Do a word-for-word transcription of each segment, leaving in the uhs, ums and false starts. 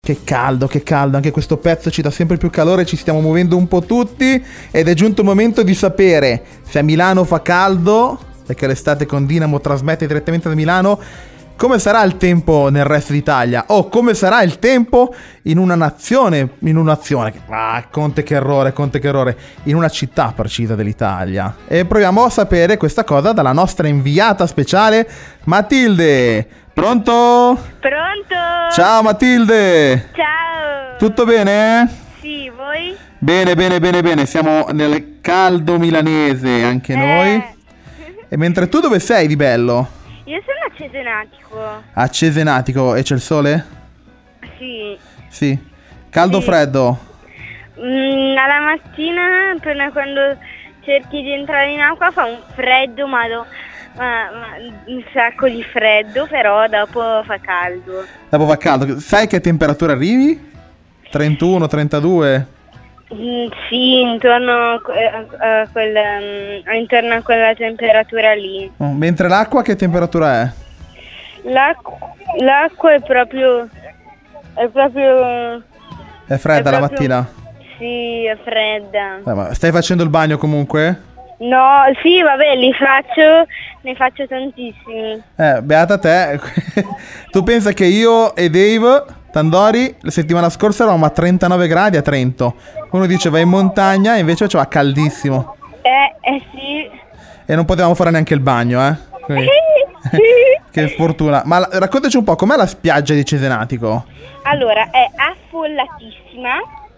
Che caldo, che caldo, anche questo pezzo ci dà sempre più calore, ci stiamo muovendo un po' tutti ed è giunto il momento di sapere se a Milano fa caldo, perché l'estate con Dinamo trasmette direttamente da Milano, come sarà il tempo nel resto d'Italia o come sarà il tempo in una nazione, in un'azione, ah, Conte che errore, Conte che errore, in una città precisa dell'Italia. E proviamo a sapere questa cosa dalla nostra inviata speciale Matilde. Pronto? Pronto? Ciao Matilde! Ciao! Tutto bene? Sì, voi? Bene, bene, bene, bene, siamo nel caldo milanese anche Eh. noi. E mentre tu dove sei di bello? Io sono a Cesenatico. A Cesenatico, e c'è il sole? Sì. Sì. Caldo o Sì. freddo? Mm, alla mattina, appena quando cerchi di entrare in acqua, fa un freddo, ma, do- ma- ma un sacco di freddo, però dopo fa caldo. Dopo fa caldo. Sai che temperatura arrivi? trentuno, trentadue? Mm, sì, intorno a, a- a quel, mm, intorno a quella temperatura lì. Oh, mentre l'acqua che temperatura è? L'acqua, l'acqua è proprio... è proprio... È fredda È la proprio- mattina? Sì, è fredda. Eh, ma stai facendo il bagno comunque? No, sì, vabbè, li faccio, ne faccio tantissimi. Eh, beata te. Tu pensa che io e Dave Tandori la settimana scorsa eravamo a trentanove gradi a Trento. Uno dice vai in montagna e invece faceva caldissimo. Eh, eh sì. E non potevamo fare neanche il bagno, eh. Quindi- Che fortuna. Ma la- raccontaci un po', com'è la spiaggia di Cesenatico? Allora, è affollatissima,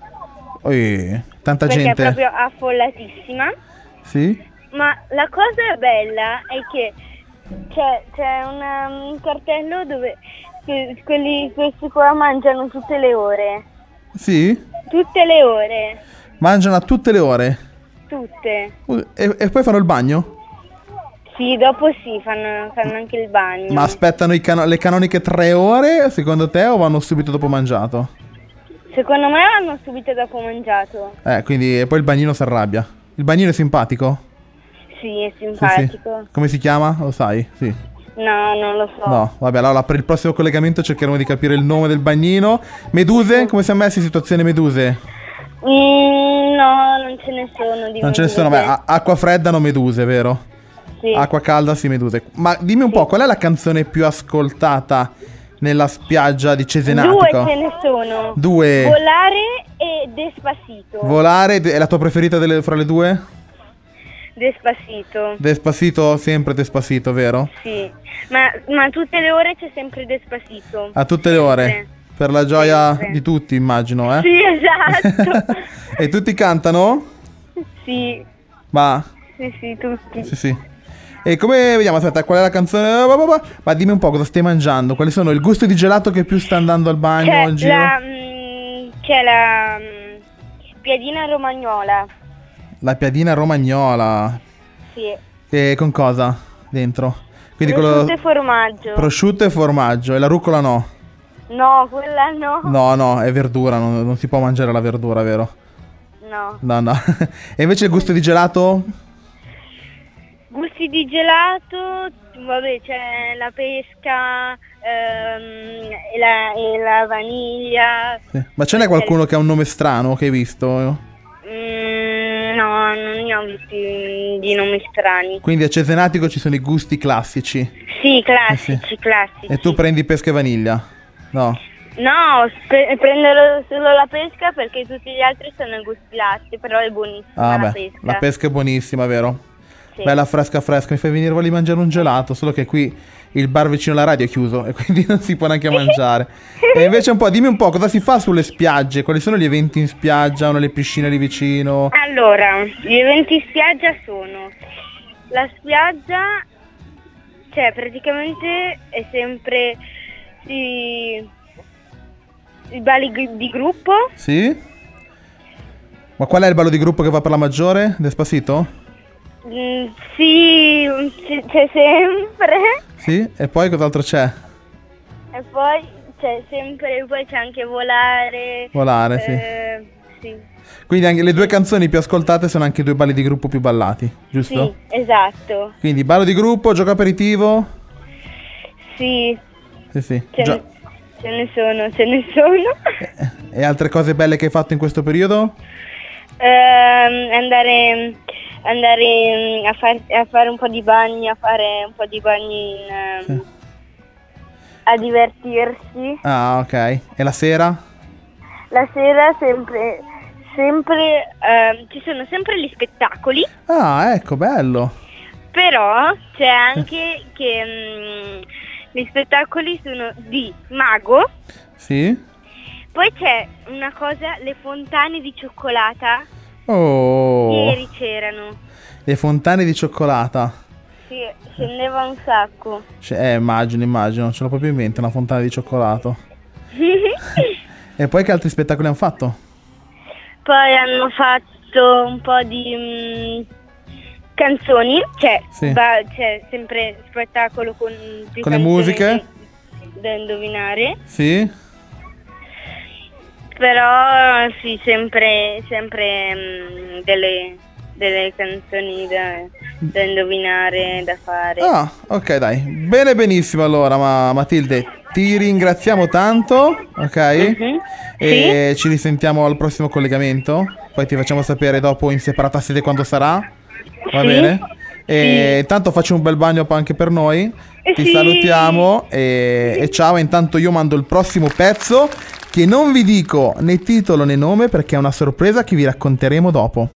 Ui, tanta perché gente. è proprio affollatissima, Sì? ma la cosa bella è che c'è, c'è una- un cartello dove que- quelli, questi qua mangiano tutte le ore. Sì? Tutte le ore. Mangiano a tutte le ore. Tutte. Uh, E, e poi fanno il bagno? Sì, dopo sì, fanno, fanno anche il bagno. Ma aspettano i cano- le canoniche tre ore, secondo te, o vanno subito dopo mangiato? Secondo me hanno subito dopo mangiato. Eh, quindi e poi il bagnino si arrabbia. Il bagnino è simpatico? Sì, è Sì, simpatico. sì. Come si chiama? Lo sai? Sì. No, non lo so. No, vabbè, allora per il prossimo collegamento cercheremo di capire il nome del bagnino. Meduse? Come siamo messi in situazione meduse? Mm, no, non ce ne sono di Non ce ne sono, meduse. beh, a- acqua fredda non meduse, vero? Sì. Acqua calda sì meduse. Ma dimmi un po', qual è la canzone più ascoltata nella spiaggia di Due Cesenatico? ce ne sono. Due. Volare e Despacito. Volare è la tua preferita delle- fra le due? Despacito. Despacito, sempre Despacito, vero? Sì. Ma, ma tutte le ore c'è sempre Despacito. A tutte le ore. Sempre. Per la gioia Sempre. di tutti, immagino, eh? Sì, esatto. E tutti cantano? Sì. Ma, Sì, sì, tutti. sì, sì. E come vediamo, aspetta, qual è la canzone? Ma dimmi un po' cosa stai mangiando. Quali sono il gusto di gelato che più sta andando al bagno C'è in giro? la, mm, c'è la mm, piadina romagnola. La piadina romagnola. Sì. E con cosa dentro? Quindi Prosciutto quello e formaggio. prosciutto e formaggio. E la rucola no? No, quella no. No, no, è verdura, non, non si può mangiare la verdura, vero? No. No, no. E invece il gusto di gelato? Gusti di gelato, vabbè, c'è la pesca ehm, e, la, e la vaniglia. Sì. Ma ce n'è qualcuno che ha un nome strano che hai visto? Mm, no, non ne ho visti di nomi strani. Quindi a Cesenatico ci sono i gusti classici. Sì, classici, Eh sì. classici. E tu prendi pesca e vaniglia? No. No, spe- prenderò solo la pesca perché tutti gli altri sono i gusti latte, però è buonissima Ah, la beh, pesca. la pesca è buonissima, vero? Sì. Bella fresca fresca, mi fai venire voglia di mangiare un gelato, solo che qui il bar vicino alla radio è chiuso e quindi non si può neanche mangiare. E invece un po', dimmi un po' cosa si fa sulle spiagge, quali sono gli eventi in spiaggia, o nelle piscine lì vicino? Allora, gli eventi in spiaggia sono la spiaggia, cioè praticamente è sempre si, i balli gru- di gruppo. Sì? Ma qual è il ballo di gruppo che va per la maggiore? Despacito? Mm, sì, c- c'è sempre. Sì? E poi cos'altro c'è? E poi c'è sempre, poi c'è anche volare. Volare, sì. eh, sì. Quindi anche le due canzoni più ascoltate sono anche i due balli di gruppo più ballati, giusto? Sì, esatto. Quindi ballo di gruppo, gioco aperitivo? Sì. Sì, sì. C'è, Gio- ce ne sono, ce ne sono. E altre cose belle che hai fatto in questo periodo? Ehm, andare andare mm, a, far- a fare un po' di bagni, a fare un po' di bagni in, ehm, Sì. a divertirsi. Ah, ok. E la sera? La sera sempre, sempre ehm, ci sono sempre gli spettacoli, Ah, ecco, bello. però c'è anche che mm, gli spettacoli sono di mago, Sì? poi c'è una cosa, le fontane di cioccolata, Oh, ieri c'erano, le fontane di cioccolata. sì, scendeva un sacco. Cioè, eh, immagino, immagino, ce l'ho proprio in mente, una fontana di cioccolato. E poi che altri spettacoli hanno fatto? Poi hanno fatto un po' di mm, canzoni, cioè, Sì. va- c'è sempre spettacolo con più Con le canzoni musiche? da indovinare, Sì? però sì, sempre, sempre mm, delle, delle canzoni da, da indovinare, da fare. Ah, ok, dai. Bene, benissimo allora, ma Matilde, ti ringraziamo tanto, ok? Mhm. E ci risentiamo al prossimo collegamento. Poi ti facciamo sapere dopo in separata sede quando sarà. Va Sì. bene? E intanto faccio un bel bagno anche per noi. Ti Sì. salutiamo e, e ciao. Intanto io mando il prossimo pezzo che non vi dico né titolo né nome perché è una sorpresa che vi racconteremo dopo.